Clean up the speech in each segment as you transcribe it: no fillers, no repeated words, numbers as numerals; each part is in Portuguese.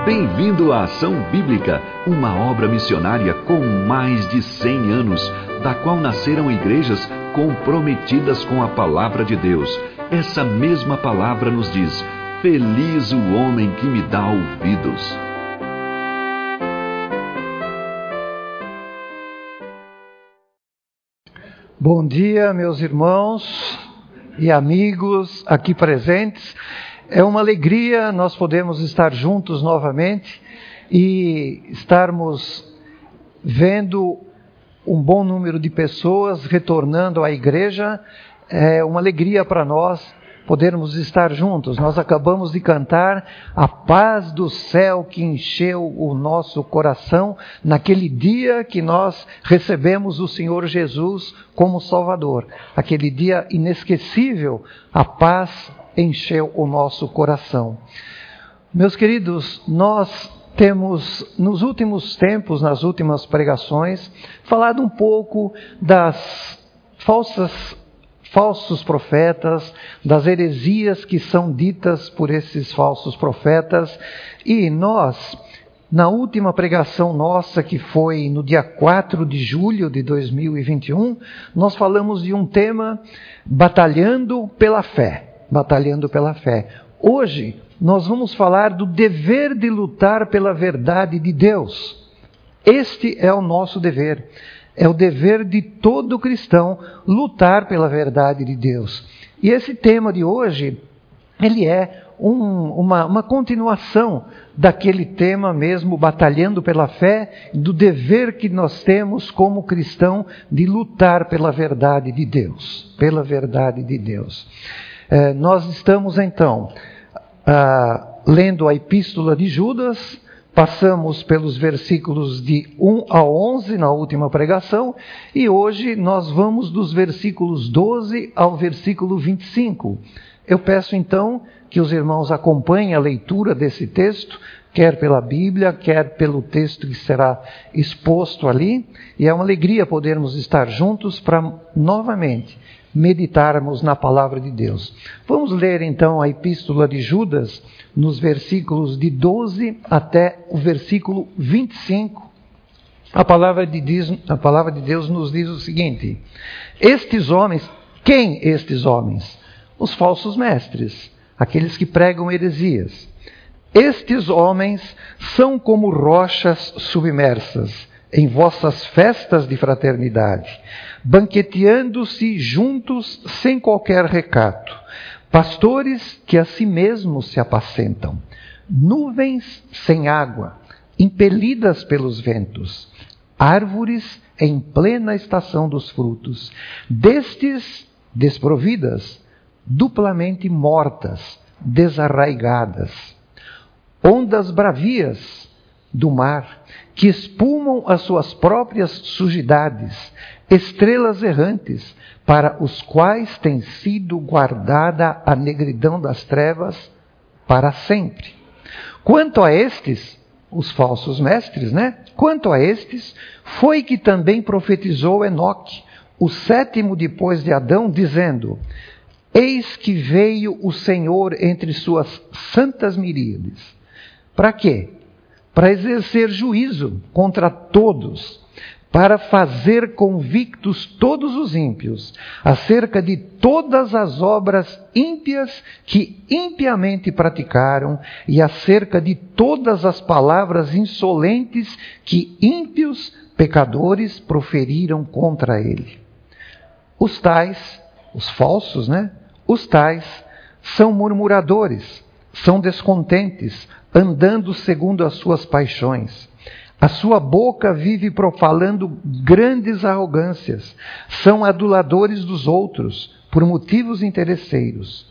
Bem-vindo à Ação Bíblica, uma obra missionária com mais de 100 anos, da qual nasceram igrejas comprometidas com a Palavra de Deus. Essa mesma palavra nos diz: feliz o homem que me dá ouvidos. Bom dia, meus irmãos e amigos aqui presentes. É uma alegria nós podemos estar juntos novamente e estarmos vendo um bom número de pessoas retornando à igreja. É uma alegria para nós podermos estar juntos. Nós acabamos de cantar a paz do céu que encheu o nosso coração naquele dia que nós recebemos o Senhor Jesus como Salvador. Aquele dia inesquecível, a paz encheu o nosso coração. Meus queridos, nós temos nos últimos tempos, nas últimas pregações, falado um pouco das falsos profetas, das heresias que são ditas por esses falsos profetas. E nós, na última pregação nossa, que foi no dia 4 de julho de 2021, nós falamos de um tema: batalhando pela fé. Batalhando pela fé. Hoje, nós vamos falar do dever de lutar pela verdade de Deus. Este é o nosso dever. É o dever de todo cristão lutar pela verdade de Deus. E esse tema de hoje, ele é uma continuação daquele tema mesmo, batalhando pela fé, do dever que nós temos como cristão de lutar pela verdade de Deus. Pela verdade de Deus. Nós estamos então lendo a Epístola de Judas. Passamos pelos versículos de 1 a 11 na última pregação, e hoje nós vamos dos versículos 12 ao versículo 25. Eu peço então que os irmãos acompanhem a leitura desse texto, quer pela Bíblia, quer pelo texto que será exposto ali, e é uma alegria podermos estar juntos para novamente meditarmos na palavra de Deus. Vamos ler então a Epístola de Judas, nos versículos de 12 até o versículo 25. A palavra de Deus nos diz o seguinte: estes homens, quem estes homens? Os falsos mestres, aqueles que pregam heresias. Estes homens são como rochas submersas em vossas festas de fraternidade, banqueteando-se juntos sem qualquer recato, pastores que a si mesmos se apacentam, nuvens sem água, impelidas pelos ventos, árvores em plena estação dos frutos, destes desprovidas, duplamente mortas, desarraigadas, ondas bravias do mar, que espumam as suas próprias sujidades, estrelas errantes, para os quais tem sido guardada a negridão das trevas para sempre. Quanto a estes, os falsos mestres, Quanto a estes, foi que também profetizou Enoque, o sétimo depois de Adão, dizendo: eis que veio o Senhor entre suas santas miríades. Para quê? Para exercer juízo contra todos, para fazer convictos todos os ímpios, acerca de todas as obras ímpias que impiamente praticaram, e acerca de todas as palavras insolentes que ímpios pecadores proferiram contra ele. Os tais, os falsos, Os tais são murmuradores, são descontentes, andando segundo as suas paixões. A sua boca vive profalando grandes arrogâncias. São aduladores dos outros, por motivos interesseiros.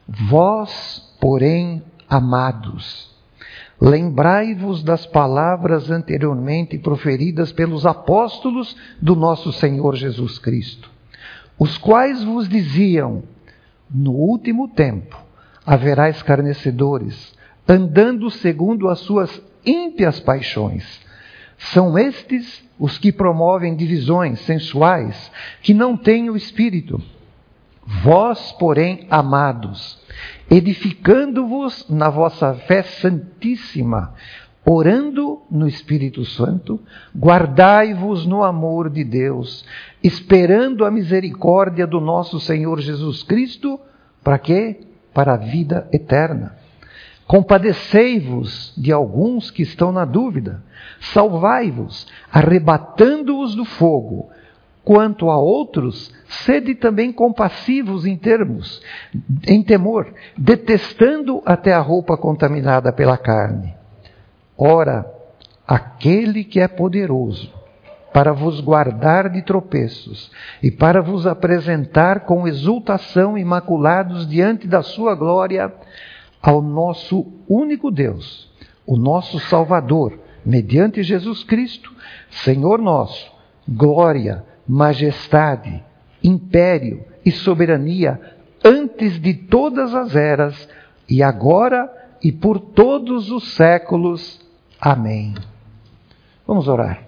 Vós, porém, amados, lembrai-vos das palavras anteriormente proferidas pelos apóstolos do nosso Senhor Jesus Cristo, os quais vos diziam: no último tempo haverá escarnecedores, andando segundo as suas ímpias paixões. São estes os que promovem divisões sensuais, que não têm o Espírito. Vós, porém, amados, edificando-vos na vossa fé santíssima, orando no Espírito Santo, guardai-vos no amor de Deus, esperando a misericórdia do nosso Senhor Jesus Cristo, para quê? Para a vida eterna. Compadecei-vos de alguns que estão na dúvida, salvai-vos, arrebatando-os do fogo. Quanto a outros, sede também compassivos em temor, detestando até a roupa contaminada pela carne. Ora, aquele que é poderoso para vos guardar de tropeços e para vos apresentar com exultação imaculados diante da sua glória, ao nosso único Deus, o nosso Salvador, mediante Jesus Cristo, Senhor nosso, glória, majestade, império e soberania antes de todas as eras, e agora e por todos os séculos. Amém. Vamos orar.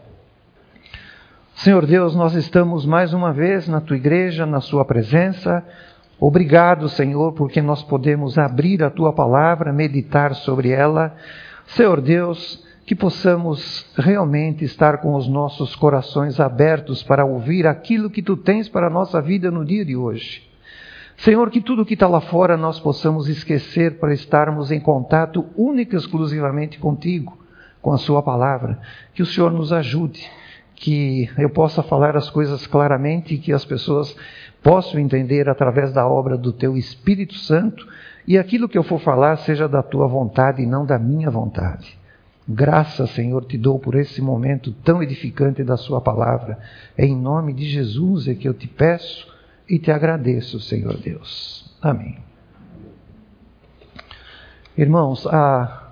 Senhor Deus, nós estamos mais uma vez na Tua igreja, na Sua presença. Obrigado, Senhor, porque nós podemos abrir a Tua palavra, meditar sobre ela. Senhor Deus, que possamos realmente estar com os nossos corações abertos para ouvir aquilo que Tu tens para a nossa vida no dia de hoje. Senhor, que tudo que está lá fora nós possamos esquecer para estarmos em contato único e exclusivamente contigo, com a Sua palavra. Que o Senhor nos ajude, que eu possa falar as coisas claramente e que as pessoas possam entender através da obra do Teu Espírito Santo, e aquilo que eu for falar seja da Tua vontade e não da minha vontade. Graças, Senhor, te dou por esse momento tão edificante da Sua palavra. É em nome de Jesus é que eu te peço e te agradeço, Senhor Deus. Amém. Irmãos, a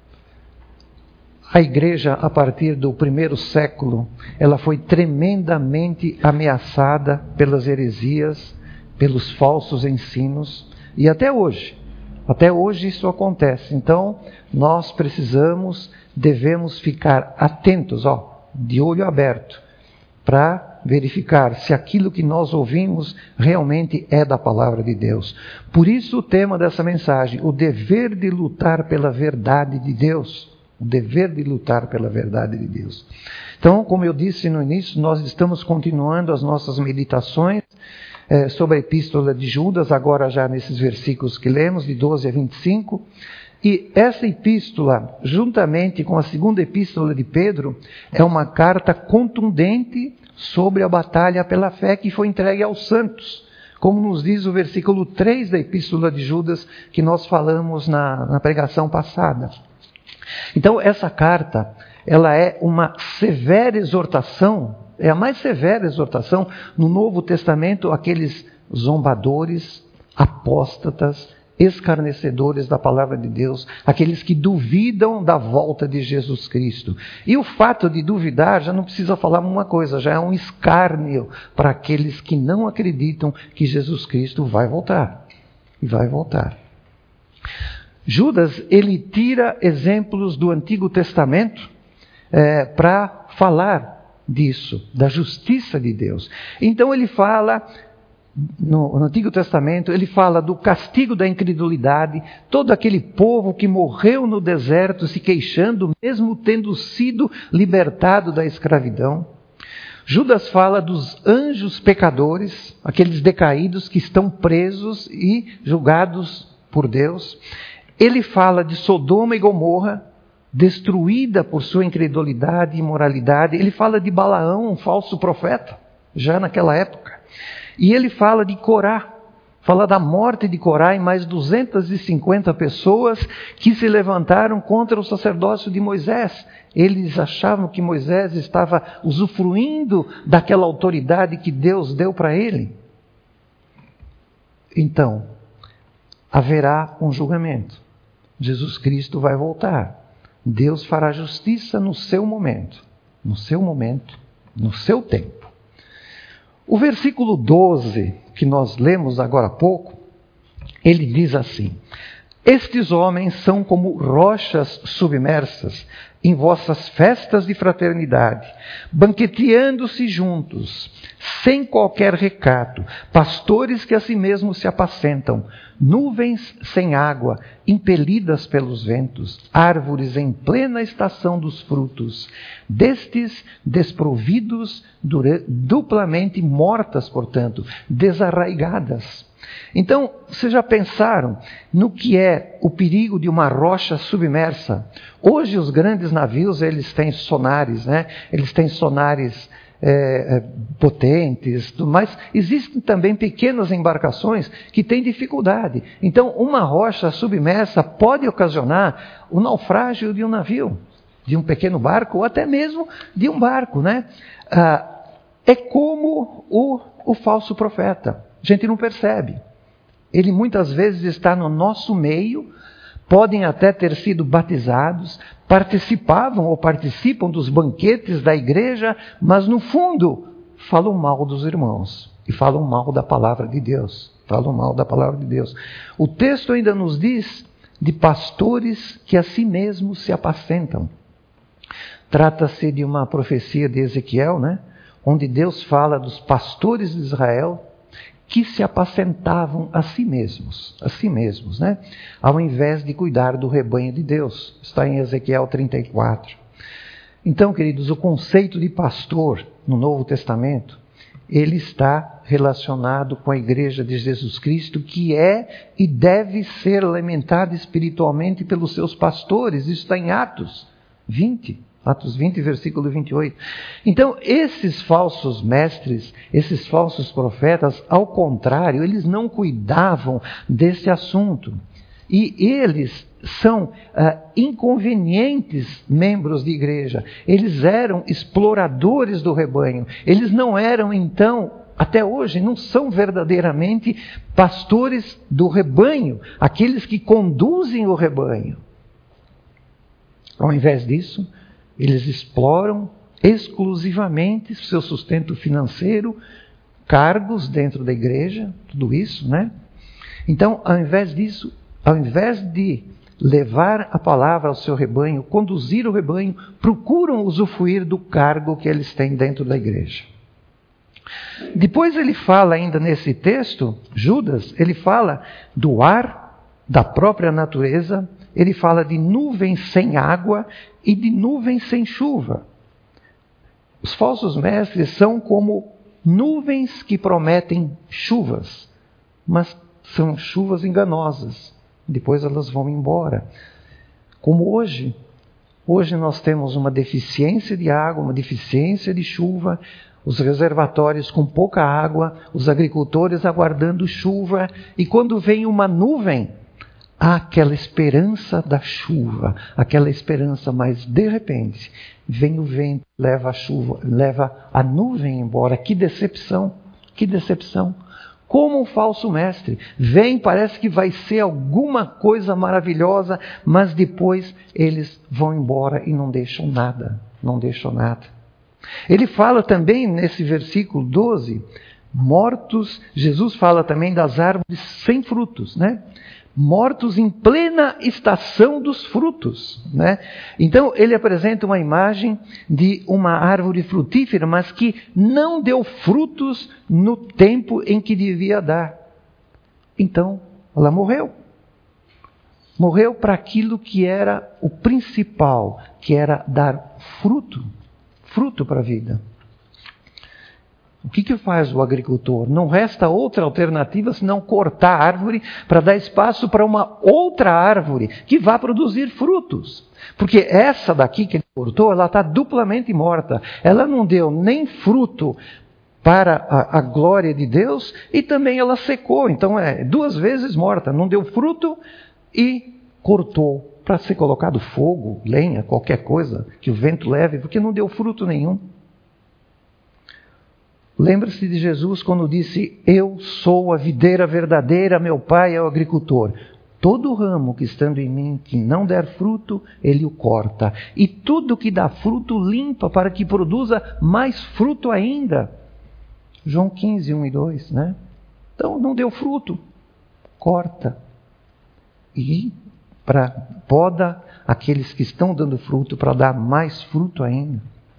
igreja, a partir do primeiro século, ela foi tremendamente ameaçada pelas heresias, pelos falsos ensinos, e até hoje isso acontece. Então, nós devemos ficar atentos, de olho aberto, para verificar se aquilo que nós ouvimos realmente é da palavra de Deus. Por isso o tema dessa mensagem, o dever de lutar pela verdade de Deus. O dever de lutar pela verdade de Deus. Então, como eu disse no início, nós estamos continuando as nossas meditações sobre a Epístola de Judas, agora já nesses versículos que lemos, de 12 a 25. E essa epístola, juntamente com a segunda epístola de Pedro, é uma carta contundente sobre a batalha pela fé que foi entregue aos santos, como nos diz o versículo 3 da Epístola de Judas, que nós falamos na pregação passada. Então, essa carta, ela é uma severa exortação, é a mais severa exortação no Novo Testamento àqueles zombadores, apóstatas, escarnecedores da palavra de Deus, aqueles que duvidam da volta de Jesus Cristo. E o fato de duvidar já não precisa falar uma coisa, já é um escárnio para aqueles que não acreditam que Jesus Cristo vai voltar. E vai voltar. Judas, ele tira exemplos do Antigo Testamento para falar disso, da justiça de Deus. Então ele fala, no Antigo Testamento, ele fala do castigo da incredulidade, todo aquele povo que morreu no deserto se queixando, mesmo tendo sido libertado da escravidão. Judas fala dos anjos pecadores, aqueles decaídos que estão presos e julgados por Deus. Ele fala de Sodoma e Gomorra, destruída por sua incredulidade e imoralidade. Ele fala de Balaão, um falso profeta, já naquela época. E ele fala de Corá, fala da morte de Corá e mais 250 pessoas que se levantaram contra o sacerdócio de Moisés. Eles achavam que Moisés estava usufruindo daquela autoridade que Deus deu para ele. Então, haverá um julgamento. Jesus Cristo vai voltar. Deus fará justiça no seu momento, no seu tempo. O versículo 12, que nós lemos agora há pouco, ele diz assim: Estes homens são como rochas submersas em vossas festas de fraternidade, banqueteando-se juntos, sem qualquer recato, pastores que a si mesmos se apacentam, nuvens sem água, impelidas pelos ventos, árvores em plena estação dos frutos, destes desprovidos, duplamente mortas, portanto, desarraigadas. Então, vocês já pensaram no que é o perigo de uma rocha submersa? Hoje os grandes navios, eles têm sonares, né? Eles têm sonares potentes, mas existem também pequenas embarcações que têm dificuldade. Então, uma rocha submersa pode ocasionar o naufrágio de um navio, de um pequeno barco, ou até mesmo de um barco, né? É como o falso profeta. A gente não percebe. Ele muitas vezes está no nosso meio, podem até ter sido batizados, participavam ou participam dos banquetes da igreja, mas no fundo falam mal dos irmãos e falam mal da palavra de Deus. Falam mal da palavra de Deus. O texto ainda nos diz de pastores que a si mesmos se apacentam. Trata-se de uma profecia de Ezequiel, né? Onde Deus fala dos pastores de Israel que se apacentavam a si mesmos, né? Ao invés de cuidar do rebanho de Deus. Está em Ezequiel 34. Então, queridos, o conceito de pastor no Novo Testamento, ele está relacionado com a igreja de Jesus Cristo, que é e deve ser alimentada espiritualmente pelos seus pastores. Isso está em Atos 20. Atos 20, versículo 28. Então, esses falsos mestres, esses falsos profetas, ao contrário, eles não cuidavam desse assunto. E eles são inconvenientes membros de igreja. Eles eram exploradores do rebanho. Eles não eram, então, até hoje, não são verdadeiramente pastores do rebanho, aqueles que conduzem o rebanho. Ao invés disso, eles exploram exclusivamente seu sustento financeiro, cargos dentro da igreja, tudo isso, né? Então, ao invés disso, ao invés de levar a palavra ao seu rebanho, conduzir o rebanho, procuram usufruir do cargo que eles têm dentro da igreja. Depois ele fala ainda nesse texto, Judas, ele fala do ar, da própria natureza. Ele fala de nuvens sem água e de nuvens sem chuva. Os falsos mestres são como nuvens que prometem chuvas, mas são chuvas enganosas. Depois elas vão embora. Como hoje nós temos uma deficiência de água, uma deficiência de chuva, os reservatórios com pouca água, os agricultores aguardando chuva, e quando vem uma nuvem, há aquela esperança da chuva, aquela esperança, mas de repente vem o vento, leva a chuva, leva a nuvem embora. Que decepção, que decepção. Como um falso mestre. Vem, parece que vai ser alguma coisa maravilhosa, mas depois eles vão embora e não deixam nada, não deixam nada. Ele fala também nesse versículo 12, mortos, Jesus fala também das árvores sem frutos, né? Mortos em plena estação dos frutos, né? Então ele apresenta uma imagem de uma árvore frutífera, mas que não deu frutos no tempo em que devia dar. Então ela morreu. Morreu para aquilo que era o principal, que era dar fruto para a vida. O que faz o agricultor? Não resta outra alternativa senão cortar a árvore para dar espaço para uma outra árvore que vá produzir frutos. Porque essa daqui que ele cortou, ela está duplamente morta. Ela não deu nem fruto para a glória de Deus e também ela secou. Então é 2 vezes morta. Não deu fruto e cortou para ser colocado fogo, lenha, qualquer coisa que o vento leve, porque não deu fruto nenhum. Lembra-se de Jesus quando disse: eu sou a videira verdadeira, meu pai é o agricultor. Todo ramo que estando em mim, que não der fruto, ele o corta. E tudo que dá fruto, limpa, para que produza mais fruto ainda. João 15, 1 e 2, né? Então, não deu fruto, corta. e poda aqueles que estão dando fruto para dar mais fruto ainda.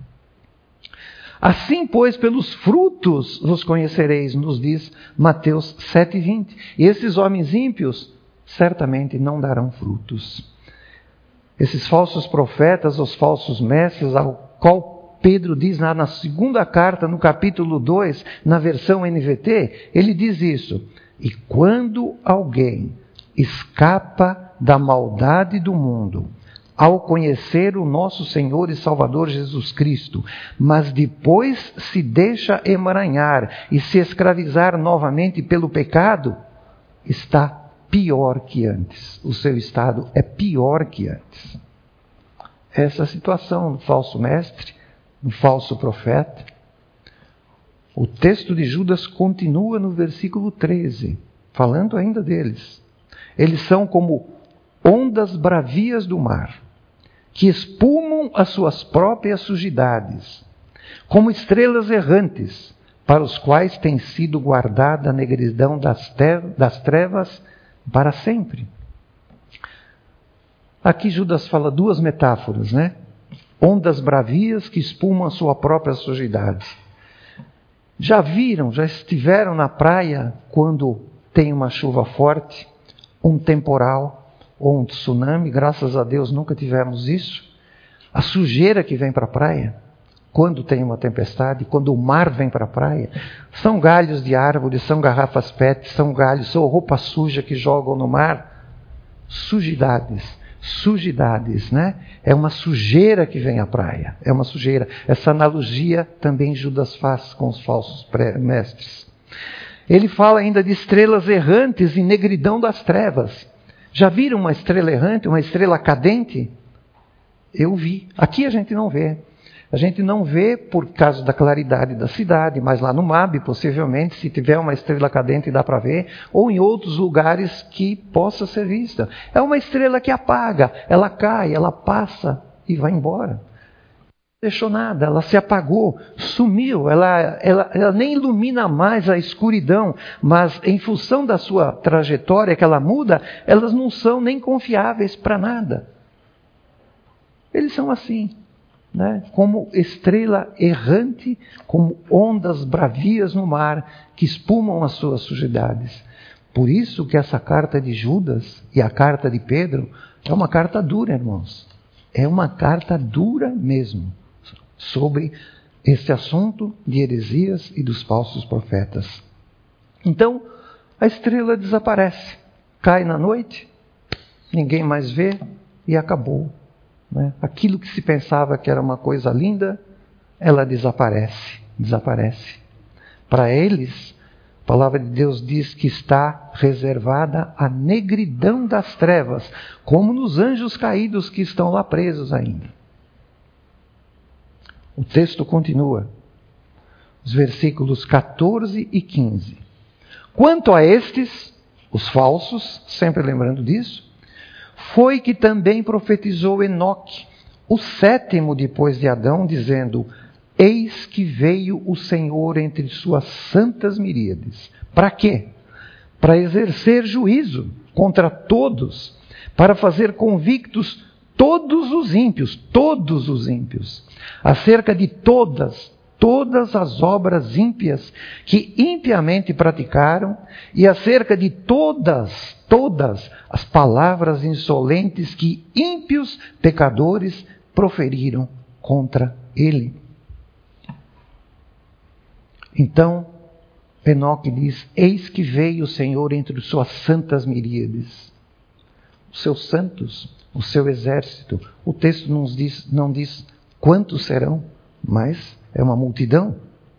Assim, pois, pelos frutos vos conhecereis, nos diz Mateus 7,20. E esses homens ímpios certamente não darão frutos. Esses falsos profetas, os falsos mestres, ao qual Pedro diz lá na segunda carta, no capítulo 2, na versão NVT, ele diz isso: e quando alguém escapa da maldade do mundo, ao conhecer o nosso Senhor e Salvador Jesus Cristo, mas depois se deixa emaranhar e se escravizar novamente pelo pecado, está pior que antes. O seu estado é pior que antes. Essa situação do falso mestre, do falso profeta. O texto de Judas continua no versículo 13, falando ainda deles. Eles são como ondas bravias do mar, que espumam as suas próprias sujidades, como estrelas errantes, para os quais tem sido guardada a negridão das trevas para sempre. Aqui Judas fala duas metáforas, né? Ondas bravias que espumam a sua própria sujidade. Já estiveram na praia quando tem uma chuva forte, um temporal ou um tsunami? Graças a Deus nunca tivemos isso. A sujeira que vem para a praia, quando tem uma tempestade, quando o mar vem para a praia, são galhos de árvores, são garrafas PET, são roupa suja que jogam no mar. Sujidades, né? É uma sujeira que vem à praia, é uma sujeira. Essa analogia também Judas faz com os falsos mestres. Ele fala ainda de estrelas errantes e negridão das trevas. Já viram uma estrela errante, uma estrela cadente? Eu vi. Aqui a gente não vê. A gente não vê por causa da claridade da cidade, mas lá no MAB, possivelmente, se tiver uma estrela cadente dá para ver, ou em outros lugares que possa ser vista. É uma estrela que apaga, ela cai, ela passa e vai embora. Não deixou nada, ela se apagou, sumiu, ela nem ilumina mais a escuridão, mas em função da sua trajetória que ela muda, elas não são nem confiáveis para nada. Eles são assim. Né? Como estrela errante, como ondas bravias no mar, que espumam as suas sujidades. Por isso que essa carta de Judas e a carta de Pedro é uma carta dura, irmãos. É uma carta dura mesmo, sobre esse assunto de heresias e dos falsos profetas. Então, a estrela desaparece, cai na noite, ninguém mais vê e acabou. Aquilo que se pensava que era uma coisa linda, ela desaparece. Para eles, a palavra de Deus diz que está reservada a negridão das trevas, como nos anjos caídos que estão lá presos ainda. O texto continua, os versículos 14 e 15. Quanto a estes, os falsos, sempre lembrando disso, foi que também profetizou Enoque, o sétimo depois de Adão, dizendo: eis que veio o Senhor entre suas santas miríades. Para quê? Para exercer juízo contra todos, para fazer convictos todos os ímpios, acerca de todas as obras ímpias que impiamente praticaram, e acerca de todas as palavras insolentes que ímpios pecadores proferiram contra ele. Então, Enoque diz: eis que veio o Senhor entre suas santas miríades. Os seus santos, o seu exército. O texto não diz quantos serão, mas é uma multidão.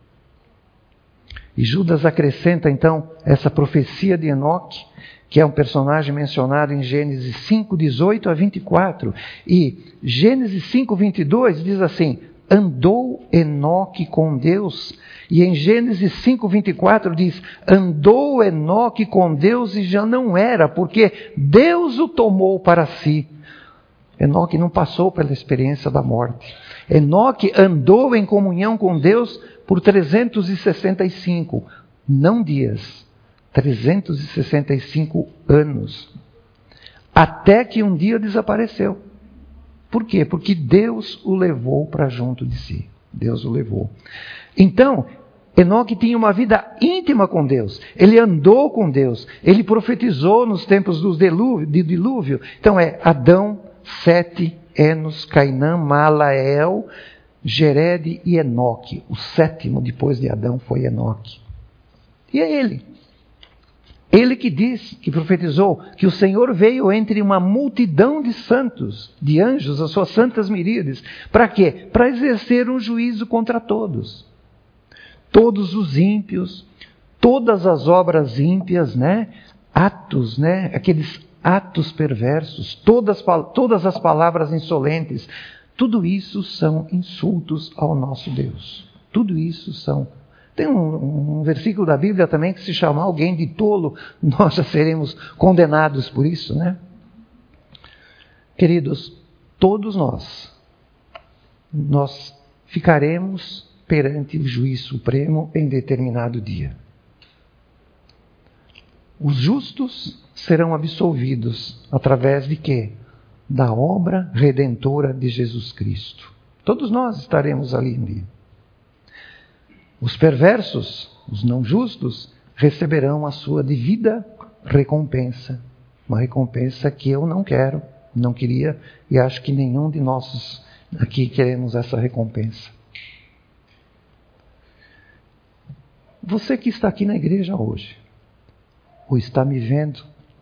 E Judas acrescenta então essa profecia de Enoque, que é um personagem mencionado em Gênesis 5, 18 a 24. E Gênesis 5, 22 diz assim: andou Enoque com Deus. E em Gênesis 5, 24 diz: andou Enoque com Deus e já não era, porque Deus o tomou para si. Enoque não passou pela experiência da morte. Enoque andou em comunhão com Deus por 365, não dias, 365 anos. até que um dia desapareceu. Por quê? Porque Deus o levou para junto de si. Deus o levou. Então, Enoque tinha uma vida íntima com Deus. Ele andou com Deus. Ele profetizou nos tempos do dilúvio. Então Adão, Sete, Enos, Cainã, Malael, Jered e Enoque. O sétimo depois de Adão foi Enoque. E é ele. Ele que diz, que profetizou, que o Senhor veio entre uma multidão de santos, de anjos, as suas santas miríades. Para quê? Para exercer um juízo contra todos. Todos os ímpios, todas as obras ímpias, atos, aqueles atos perversos, todas as palavras insolentes, tudo isso são insultos ao nosso Deus. Tudo isso são... Tem um versículo da Bíblia também que se chamar alguém de tolo, nós já seremos condenados por isso, Queridos, todos nós ficaremos perante o juiz supremo em determinado dia. Os justos serão absolvidos através de quê? Da obra redentora de Jesus Cristo. Todos nós estaremos ali um dia. Os perversos, os não justos, receberão a sua devida recompensa. Uma recompensa que eu não quero, não queria, e acho que nenhum de nós aqui queremos essa recompensa. Você que está aqui na igreja hoje, ou está me vendo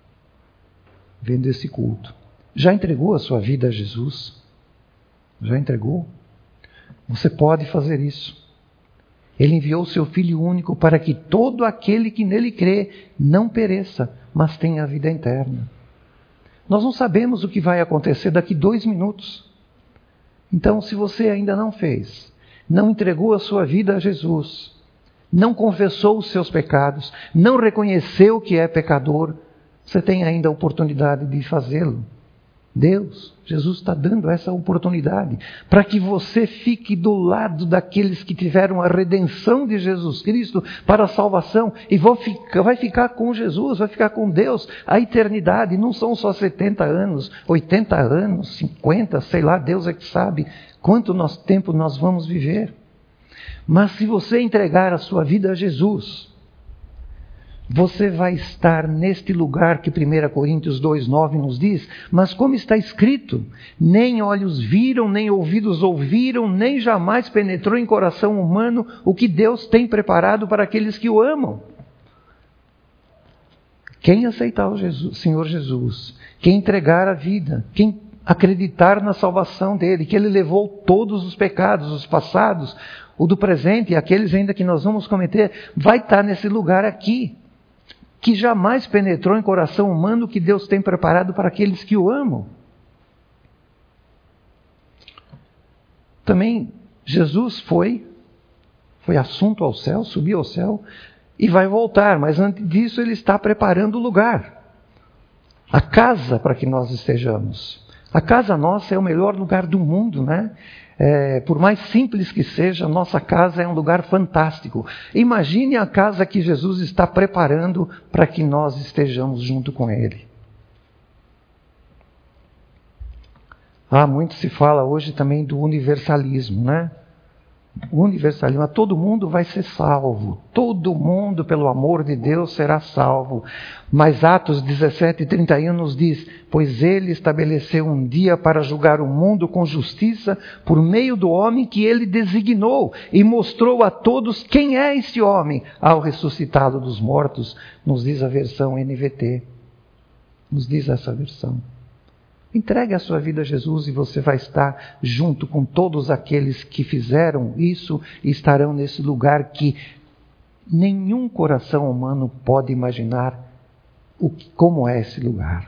esse culto, já entregou a sua vida a Jesus? Já entregou? Você pode fazer isso. Ele enviou o seu Filho único para que todo aquele que nele crê não pereça, mas tenha a vida eterna. Nós não sabemos o que vai acontecer daqui 2 minutos. Então, se você ainda não fez, não entregou a sua vida a Jesus, não confessou os seus pecados, não reconheceu que é pecador, você tem ainda a oportunidade de fazê-lo. Jesus está dando essa oportunidade para que você fique do lado daqueles que tiveram a redenção de Jesus Cristo para a salvação e vai ficar com Jesus, vai ficar com Deus a eternidade. Não são só 70 anos, 80 anos, 50, sei lá, Deus é que sabe quanto tempo nós vamos viver. Mas se você entregar a sua vida a Jesus, você vai estar neste lugar que 1 Coríntios 2,9 nos diz, mas como está escrito, nem olhos viram, nem ouvidos ouviram, nem jamais penetrou em coração humano o que Deus tem preparado para aqueles que o amam. Quem aceitar o Senhor Jesus, quem entregar a vida, quem acreditar na salvação dele, que ele levou todos os pecados, os passados, o do presente e aqueles ainda que nós vamos cometer, vai estar nesse lugar aqui, que jamais penetrou em coração humano o que Deus tem preparado para aqueles que o amam. Também Jesus foi assunto ao céu, subiu ao céu e vai voltar, mas antes disso ele está preparando o lugar, a casa para que nós estejamos. A casa nossa é o melhor lugar do mundo, por mais simples que seja, a nossa casa é um lugar fantástico. Imagine a casa que Jesus está preparando para que nós estejamos junto com Ele. Muito se fala hoje também do universalismo, O universalismo, todo mundo vai ser salvo. Todo mundo, pelo amor de Deus, será salvo. Mas Atos 17:31 nos diz, pois ele estabeleceu um dia para julgar o mundo com justiça por meio do homem que ele designou e mostrou a todos quem é esse homem ao ressuscitá-lo dos mortos, nos diz a versão NVT. Nos diz essa versão. Entregue a sua vida a Jesus e você vai estar junto com todos aqueles que fizeram isso e estarão nesse lugar que nenhum coração humano pode imaginar como é esse lugar.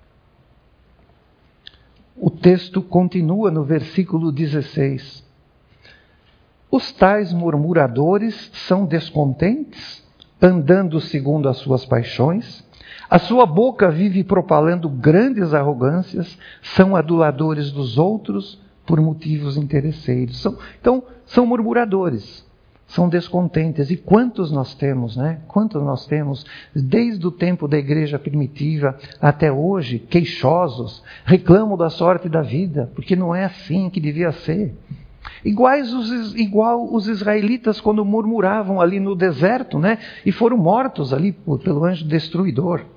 O texto continua no versículo 16. Os tais murmuradores são descontentes, andando segundo as suas paixões. A sua boca vive propalando grandes arrogâncias, são aduladores dos outros por motivos interesseiros. São murmuradores. São descontentes. E quantos nós temos, né? Quantos nós temos, desde o tempo da igreja primitiva até hoje, queixosos, reclamam da sorte da vida, porque não é assim que devia ser. Igual os israelitas quando murmuravam ali no deserto, né? E foram mortos ali pelo anjo destruidor.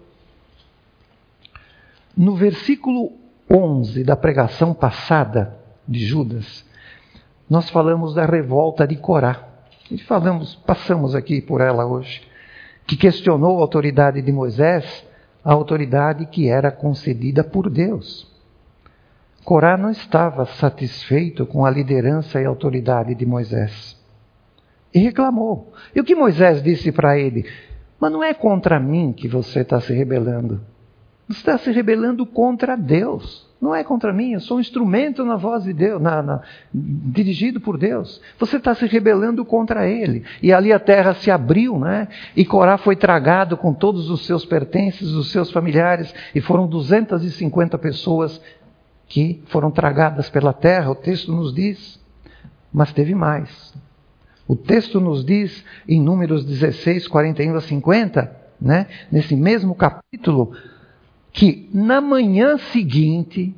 No versículo 11 da pregação passada de Judas, nós falamos da revolta de Corá. E passamos aqui por ela hoje, que questionou a autoridade de Moisés, a autoridade que era concedida por Deus. Corá não estava satisfeito com a liderança e a autoridade de Moisés. E reclamou. E o que Moisés disse para ele? Mas não é contra mim que você está se rebelando. Você está se rebelando contra Deus. Não é contra mim, eu sou um instrumento na voz de Deus, dirigido por Deus. Você está se rebelando contra Ele. E ali a terra se abriu, né? E Corá foi tragado com todos os seus pertences, os seus familiares. E foram 250 pessoas que foram tragadas pela terra, o texto nos diz. Mas teve mais. O texto nos diz, em Números 16, 41 a 50, né? Nesse mesmo capítulo, que na manhã seguinte,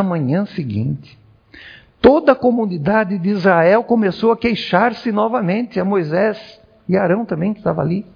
toda a comunidade de Israel começou a queixar-se novamente a Moisés e Arão também, que estava ali.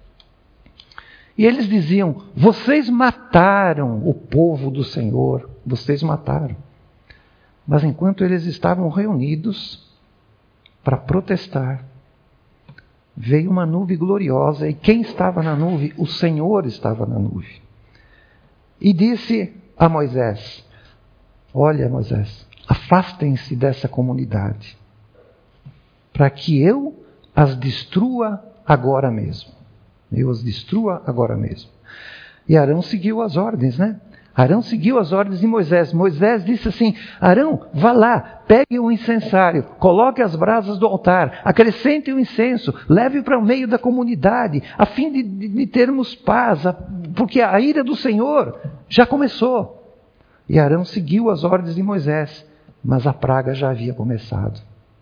E eles diziam: vocês mataram o povo do Senhor, vocês mataram. Mas enquanto eles estavam reunidos para protestar, veio uma nuvem gloriosa, e quem estava na nuvem? O Senhor estava na nuvem. E disse a Moisés: olha, Moisés, afastem-se dessa comunidade, para que eu as destrua agora mesmo. Eu as destrua agora mesmo. E Arão seguiu as ordens, né? Arão seguiu as ordens de Moisés. Moisés disse assim: Arão, vá lá, pegue o incensário, coloque as brasas do altar, acrescente o incenso, leve para o meio da comunidade, a fim de termos paz, porque a ira do Senhor já começou. E Arão seguiu as ordens de Moisés, mas a praga já havia começado.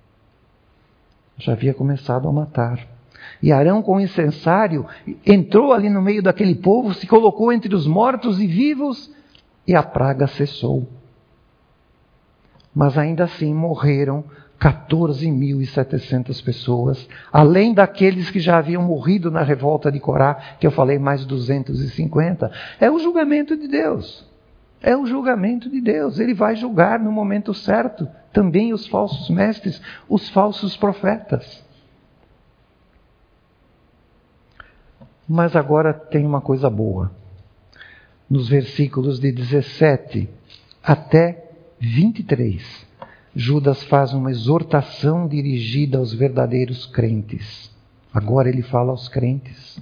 Já havia começado a matar. E Arão, com o incensário, entrou ali no meio daquele povo, se colocou entre os mortos e vivos, e a praga cessou. Mas ainda assim morreram 14.700 pessoas, além daqueles que já haviam morrido na revolta de Corá, que eu falei, mais 250. É o julgamento de Deus. É o julgamento de Deus. Ele vai julgar no momento certo também os falsos mestres, os falsos profetas. Mas agora tem uma coisa boa. Nos versículos de 17 até 23, Judas faz uma exortação dirigida aos verdadeiros crentes. Agora ele fala aos crentes.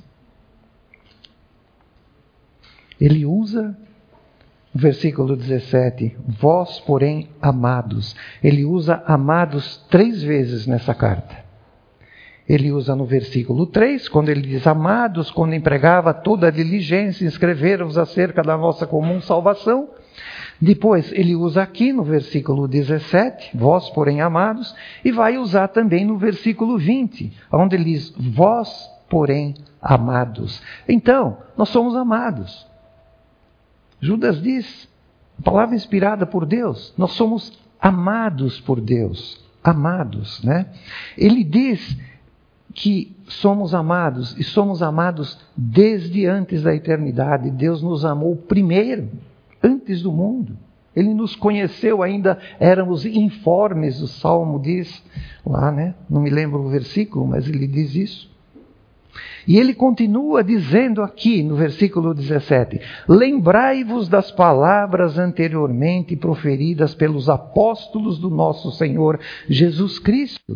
Ele usa o versículo 17, vós, porém, amados. Ele usa amados 3 vezes nessa carta. Ele usa no versículo 3, quando ele diz amados, quando empregava toda a diligência em escrever-vos acerca da nossa comum salvação. Depois ele usa aqui no versículo 17, vós porém amados, e vai usar também no versículo 20, onde ele diz, vós porém amados. Então, nós somos amados. Judas diz, a palavra inspirada por Deus, nós somos amados por Deus. Amados, né? Ele diz que somos amados, e somos amados desde antes da eternidade. Deus nos amou primeiro, antes do mundo. Ele nos conheceu, ainda éramos informes, o Salmo diz lá, né? Não me lembro o versículo, mas ele diz isso. E ele continua dizendo aqui no versículo 17, lembrai-vos das palavras anteriormente proferidas pelos apóstolos do nosso Senhor Jesus Cristo.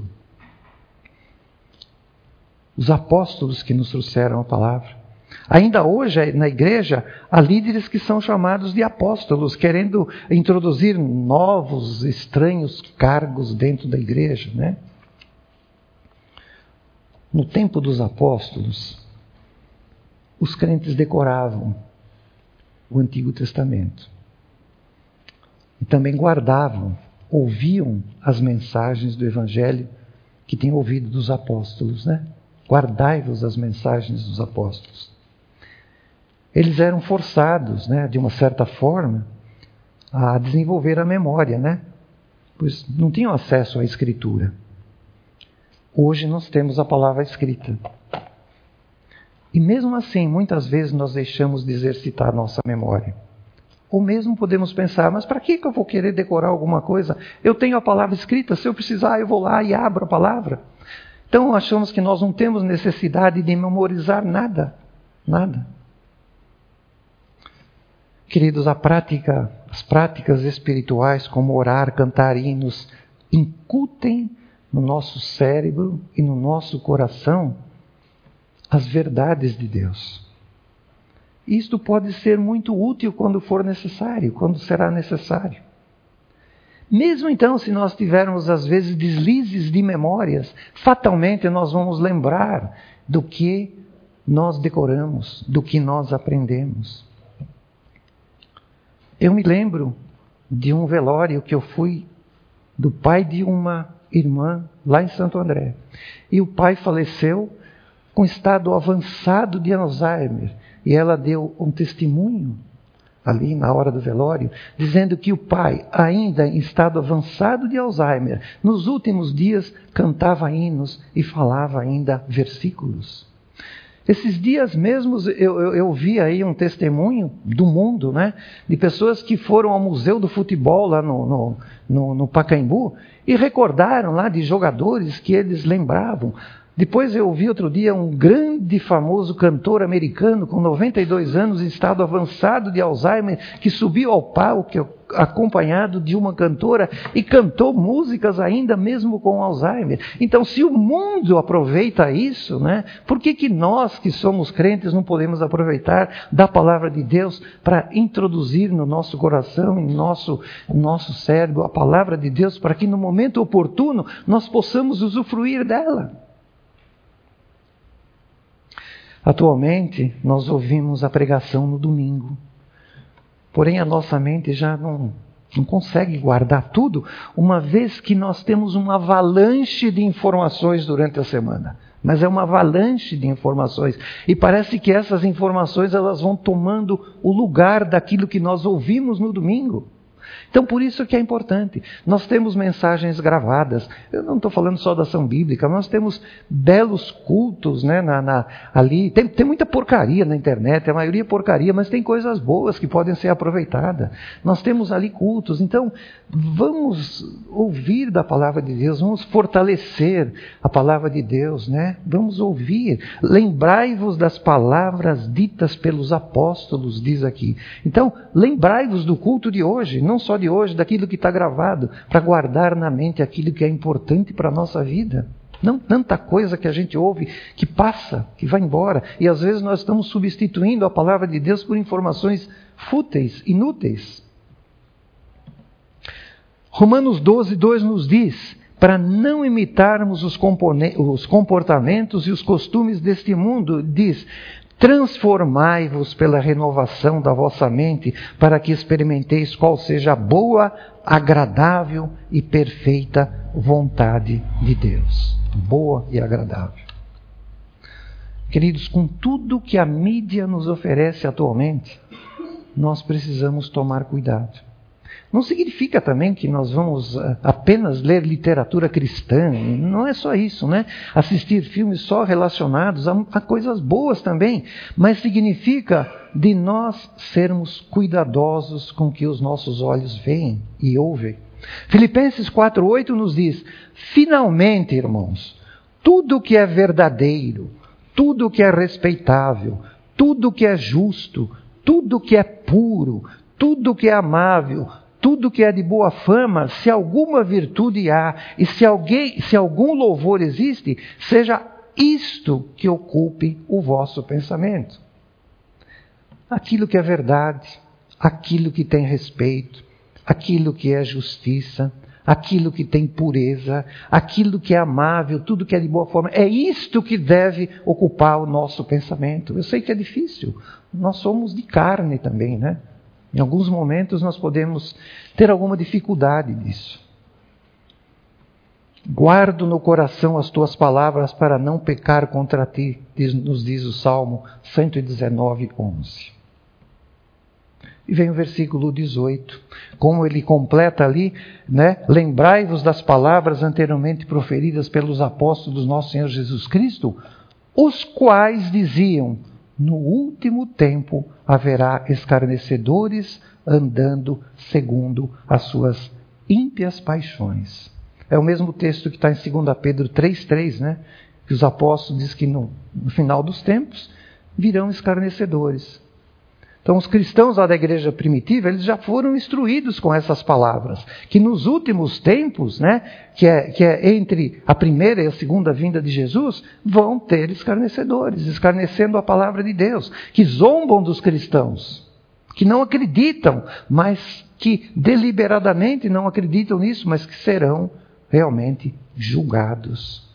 Os apóstolos que nos trouxeram a palavra. Ainda hoje, na igreja, há líderes que são chamados de apóstolos, querendo introduzir novos, estranhos cargos dentro da igreja, né? No tempo dos apóstolos, os crentes decoravam o Antigo Testamento. E também guardavam, ouviam as mensagens do Evangelho que tem ouvido dos apóstolos, né? Guardai-vos as mensagens dos apóstolos. Eles eram forçados, né, de uma certa forma, a desenvolver a memória, né? Pois não tinham acesso à escritura. Hoje nós temos a palavra escrita. E mesmo assim, muitas vezes nós deixamos de exercitar a nossa memória. Ou mesmo podemos pensar, mas para que eu vou querer decorar alguma coisa? Eu tenho a palavra escrita, se eu precisar eu vou lá e abro a palavra. Então achamos que nós não temos necessidade de memorizar nada. Nada. Queridos, as práticas espirituais, como orar, cantar hinos, incutem no nosso cérebro e no nosso coração as verdades de Deus. Isto pode ser muito útil quando for necessário, quando será necessário. Mesmo então, se nós tivermos às vezes deslizes de memórias, fatalmente nós vamos lembrar do que nós decoramos, do que nós aprendemos. Eu me lembro de um velório que eu fui do pai de uma irmã lá em Santo André. E o pai faleceu com estado avançado de Alzheimer. E ela deu um testemunho ali na hora do velório, dizendo que o pai, ainda em estado avançado de Alzheimer, nos últimos dias cantava hinos e falava ainda versículos. Esses dias mesmos eu vi aí um testemunho do mundo, né, de pessoas que foram ao Museu do Futebol lá no Pacaembu e recordaram lá de jogadores que eles lembravam. Depois eu vi outro dia um grande famoso cantor americano com 92 anos em estado avançado de Alzheimer que subiu ao palco acompanhado de uma cantora e cantou músicas ainda mesmo com Alzheimer. Então, se o mundo aproveita isso, né, por que nós que somos crentes não podemos aproveitar da palavra de Deus para introduzir no nosso coração, no nosso cérebro, a palavra de Deus, para que no momento oportuno nós possamos usufruir dela? Atualmente, nós ouvimos a pregação no domingo. Porém, a nossa mente já não consegue guardar tudo, uma vez que nós temos uma avalanche de informações durante a semana. Mas é uma avalanche de informações. E parece que essas informações elas vão tomando o lugar daquilo que nós ouvimos no domingo. Então, por isso que é importante. Nós temos mensagens gravadas. Eu não estou falando só da ação bíblica. Nós temos belos cultos, né, ali. Tem muita porcaria na internet. A maioria é porcaria, mas tem coisas boas que podem ser aproveitadas. Nós temos ali cultos. Então, vamos ouvir da palavra de Deus. Vamos fortalecer a palavra de Deus, né? Vamos ouvir. Lembrai-vos das palavras ditas pelos apóstolos, diz aqui. Então, lembrai-vos do culto de hoje. Não só de hoje, daquilo que está gravado, para guardar na mente aquilo que é importante para a nossa vida. Não tanta coisa que a gente ouve que passa, que vai embora. E às vezes nós estamos substituindo a palavra de Deus por informações fúteis, inúteis. Romanos 12:2 nos diz, para não imitarmos os comportamentos e os costumes deste mundo, diz, transformai-vos pela renovação da vossa mente, para que experimenteis qual seja a boa, agradável e perfeita vontade de Deus. Boa e agradável. Queridos, com tudo que a mídia nos oferece atualmente, nós precisamos tomar cuidado. Não significa também que nós vamos apenas ler literatura cristã. Não é só isso, né? Assistir filmes só relacionados a coisas boas também. Mas significa de nós sermos cuidadosos com o que os nossos olhos veem e ouvem. Filipenses 4:8 nos diz, finalmente, irmãos, tudo que é verdadeiro, tudo que é respeitável, tudo que é justo, tudo que é puro, tudo que é amável, tudo que é de boa fama, se alguma virtude há e se algum louvor existe, seja isto que ocupe o vosso pensamento. Aquilo que é verdade, aquilo que tem respeito, aquilo que é justiça, aquilo que tem pureza, aquilo que é amável, tudo que é de boa forma, é isto que deve ocupar o nosso pensamento. Eu sei que é difícil, nós somos de carne também, né? Em alguns momentos nós podemos ter alguma dificuldade nisso. Guardo no coração as tuas palavras para não pecar contra ti, nos diz o Salmo 119, 11. E vem o versículo 18, como ele completa ali, né? Lembrai-vos das palavras anteriormente proferidas pelos apóstolos do nosso Senhor Jesus Cristo, os quais diziam, no último tempo haverá escarnecedores andando segundo as suas ímpias paixões. É o mesmo texto que está em 2 Pedro 3,3, né? Que os apóstolos dizem que no final dos tempos virão escarnecedores. Então os cristãos lá da igreja primitiva, eles já foram instruídos com essas palavras. Que nos últimos tempos, né? Que é entre a primeira e a segunda vinda de Jesus, vão ter escarnecedores, escarnecendo a palavra de Deus. Que zombam dos cristãos. Que não acreditam, mas que deliberadamente não acreditam nisso, mas que serão realmente julgados.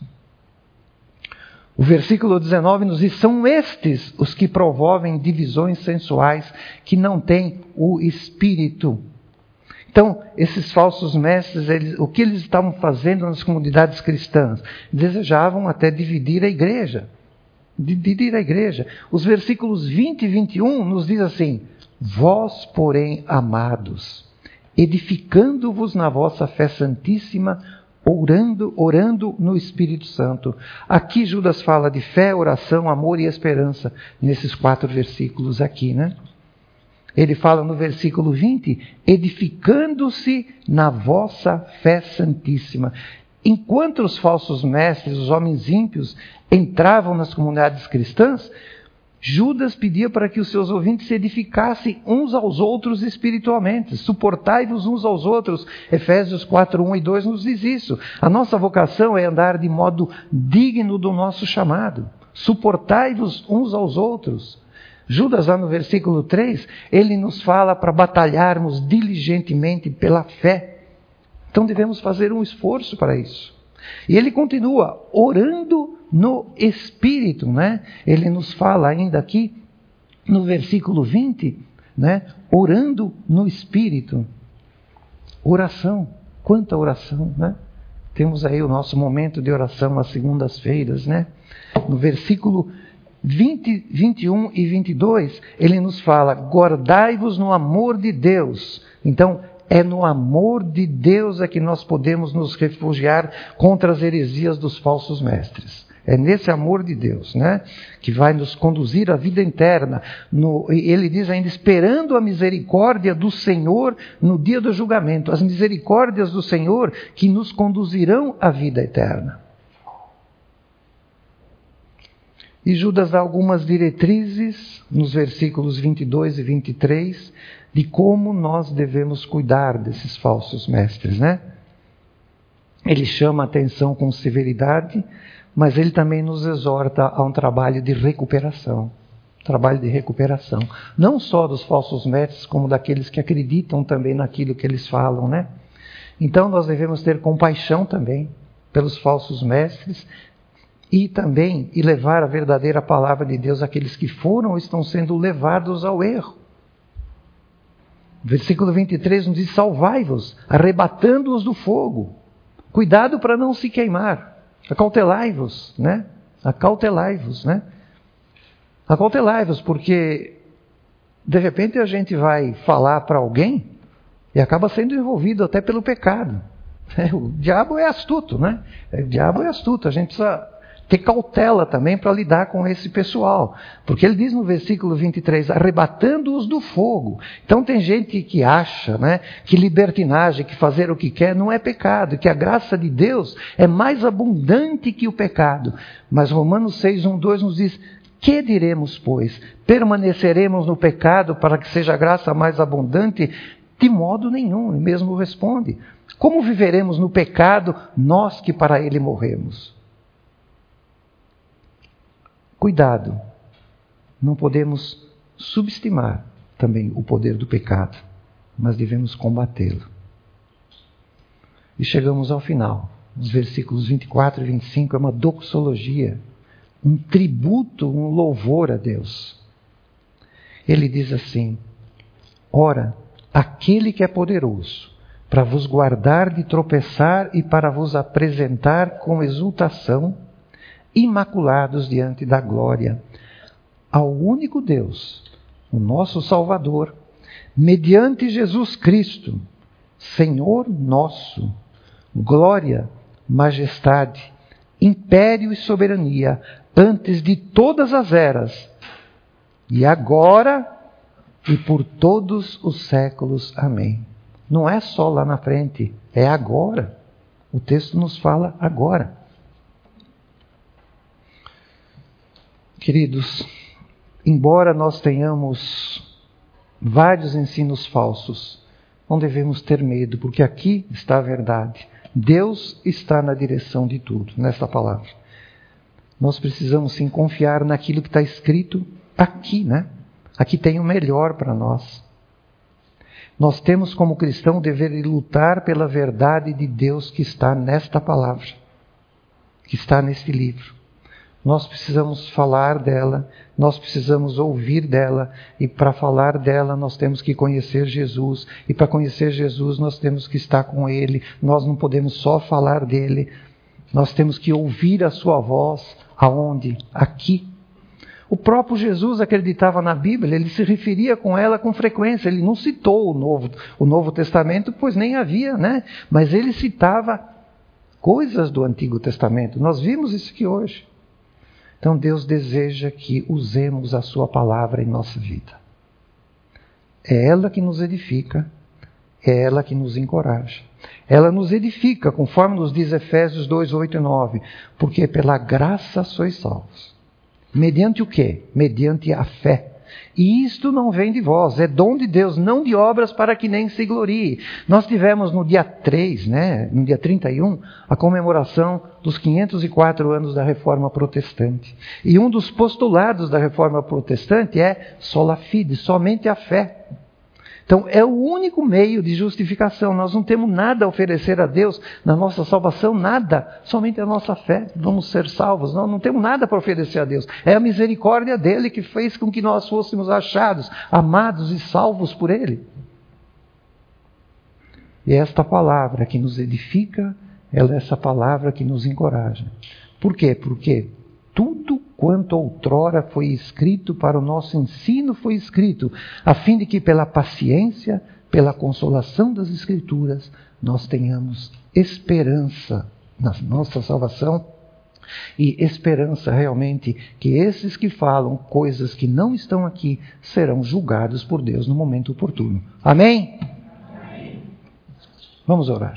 O versículo 19 nos diz, são estes os que promovem divisões sensuais que não têm o Espírito. Então, esses falsos mestres, o que eles estavam fazendo nas comunidades cristãs? Desejavam até dividir a igreja. Dividir a igreja. Os versículos 20 e 21 nos diz assim, vós, porém, amados, edificando-vos na vossa fé santíssima, orando no Espírito Santo. Aqui Judas fala de fé, oração, amor e esperança, nesses 4 versículos aqui, né? Ele fala no versículo 20, edificando-se na vossa fé santíssima. Enquanto os falsos mestres, os homens ímpios, entravam nas comunidades cristãs, Judas pedia para que os seus ouvintes se edificassem uns aos outros espiritualmente. Suportai-vos uns aos outros. Efésios 4, 1 e 2 nos diz isso. A nossa vocação é andar de modo digno do nosso chamado. Suportai-vos uns aos outros. Judas, lá no versículo 3, ele nos fala para batalharmos diligentemente pela fé. Então devemos fazer um esforço para isso. E ele continua orando no Espírito, né? Ele nos fala ainda aqui no versículo 20, né? Orando no Espírito. Oração, quanta oração, né? Temos aí o nosso momento de oração às segundas-feiras, né? No versículo 20, 21 e 22, ele nos fala, guardai-vos no amor de Deus. Então, é no amor de Deus é que nós podemos nos refugiar contra as heresias dos falsos mestres. É nesse amor de Deus, né, que vai nos conduzir à vida eterna. Ele diz ainda, esperando a misericórdia do Senhor no dia do julgamento. As misericórdias do Senhor que nos conduzirão à vida eterna. E Judas dá algumas diretrizes nos versículos 22 e 23 de como nós devemos cuidar desses falsos mestres, né? Ele chama a atenção com severidade, mas ele também nos exorta a um trabalho de recuperação. Trabalho de recuperação. Não só dos falsos mestres, como daqueles que acreditam também naquilo que eles falam, né? Então nós devemos ter compaixão também pelos falsos mestres e também levar a verdadeira palavra de Deus àqueles que foram ou estão sendo levados ao erro. Versículo 23 nos diz, salvai-vos, arrebatando-os do fogo. Cuidado para não se queimar. Acautelai-vos, né? Acautelai-vos, né? Acautelai-vos, porque de repente a gente vai falar para alguém e acaba sendo envolvido até pelo pecado. O diabo é astuto, né? O diabo é astuto, a gente precisa ter cautela também para lidar com esse pessoal. Porque ele diz no versículo 23, arrebatando-os do fogo. Então tem gente que acha, né, que libertinagem, que fazer o que quer não é pecado, que a graça de Deus é mais abundante que o pecado. Mas Romanos 6, 1, 2 nos diz, que diremos, pois? Permaneceremos no pecado para que seja a graça mais abundante? De modo nenhum, ele mesmo responde. Como viveremos no pecado, nós que para ele morremos? Cuidado, não podemos subestimar também o poder do pecado, mas devemos combatê-lo. E chegamos ao final. Os versículos 24 e 25 é uma doxologia, um tributo, um louvor a Deus. Ele diz assim, ora, aquele que é poderoso para vos guardar de tropeçar e para vos apresentar com exultação, imaculados diante da glória, ao único Deus, o nosso Salvador, mediante Jesus Cristo, Senhor nosso, glória, majestade, império e soberania, antes de todas as eras, e agora e por todos os séculos. Amém. Não é só lá na frente, é agora. O texto nos fala agora. Queridos, embora nós tenhamos vários ensinos falsos, não devemos ter medo, porque aqui está a verdade. Deus está na direção de tudo, nesta palavra. Nós precisamos sim confiar naquilo que está escrito aqui, né? Aqui tem o melhor para nós. Nós temos como cristão o dever de lutar pela verdade de Deus que está nesta palavra, que está neste livro. Nós precisamos falar dela, nós precisamos ouvir dela, e para falar dela nós temos que conhecer Jesus, e para conhecer Jesus nós temos que estar com Ele. Nós não podemos só falar dele, nós temos que ouvir a sua voz. Aonde? Aqui. O próprio Jesus acreditava na Bíblia, ele se referia com ela com frequência. Ele não citou o Novo Testamento, pois nem havia, né? Mas ele citava coisas do Antigo Testamento. Nós vimos isso aqui hoje. Então Deus deseja que usemos a sua palavra em nossa vida. É ela que nos edifica, é ela que nos encoraja. Ela nos edifica, conforme nos diz Efésios 2, 8 e 9, porque pela graça sois salvos. Mediante o quê? Mediante a fé. E isto não vem de vós, é dom de Deus, não de obras para que nem se glorie. Nós tivemos no dia 3, no dia 31, a comemoração dos 504 anos da Reforma Protestante. E um dos postulados da Reforma Protestante é sola fide, somente a fé. Então, é o único meio de justificação. Nós não temos nada a oferecer a Deus na nossa salvação, nada. Somente a nossa fé. Vamos ser salvos. Não temos nada para oferecer a Deus. É a misericórdia dele que fez com que nós fôssemos achados, amados e salvos por ele. E esta palavra que nos edifica, ela é essa palavra que nos encoraja. Por quê? Porque tudo quanto outrora foi escrito para o nosso ensino foi escrito, a fim de que pela paciência, pela consolação das Escrituras, nós tenhamos esperança na nossa salvação e esperança realmente que esses que falam coisas que não estão aqui serão julgados por Deus no momento oportuno. Amém? Amém. Vamos orar.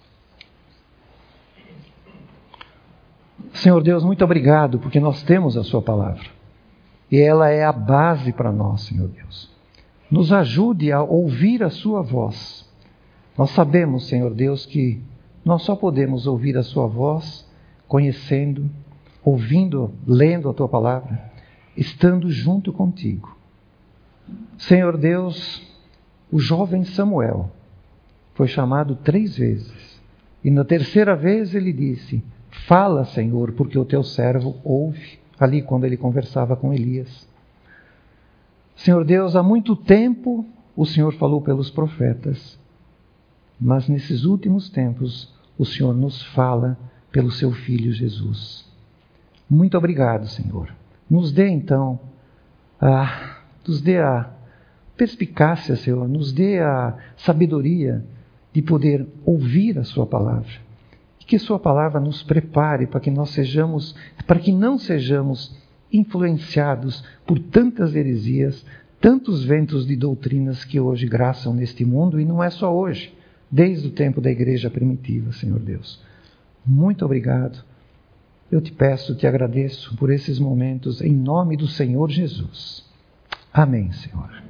Senhor Deus, muito obrigado, porque nós temos a sua palavra. E ela é a base para nós, Senhor Deus. Nos ajude a ouvir a sua voz. Nós sabemos, Senhor Deus, que nós só podemos ouvir a sua voz conhecendo, ouvindo, lendo a tua palavra, estando junto contigo. Senhor Deus, o jovem Samuel foi chamado 3 vezes. E na terceira vez ele disse: fala, Senhor, porque o teu servo ouve. Ali quando ele conversava com Elias. Senhor Deus, há muito tempo o Senhor falou pelos profetas. Mas nesses últimos tempos o Senhor nos fala pelo seu Filho Jesus. Muito obrigado, Senhor. Nos dê então, nos dê a perspicácia, Senhor. Nos dê a sabedoria de poder ouvir a sua palavra. Que sua palavra nos prepare para que não sejamos influenciados por tantas heresias, tantos ventos de doutrinas que hoje graçam neste mundo, e não é só hoje, desde o tempo da igreja primitiva, Senhor Deus. Muito obrigado. Eu te peço, te agradeço por esses momentos, em nome do Senhor Jesus. Amém, Senhor.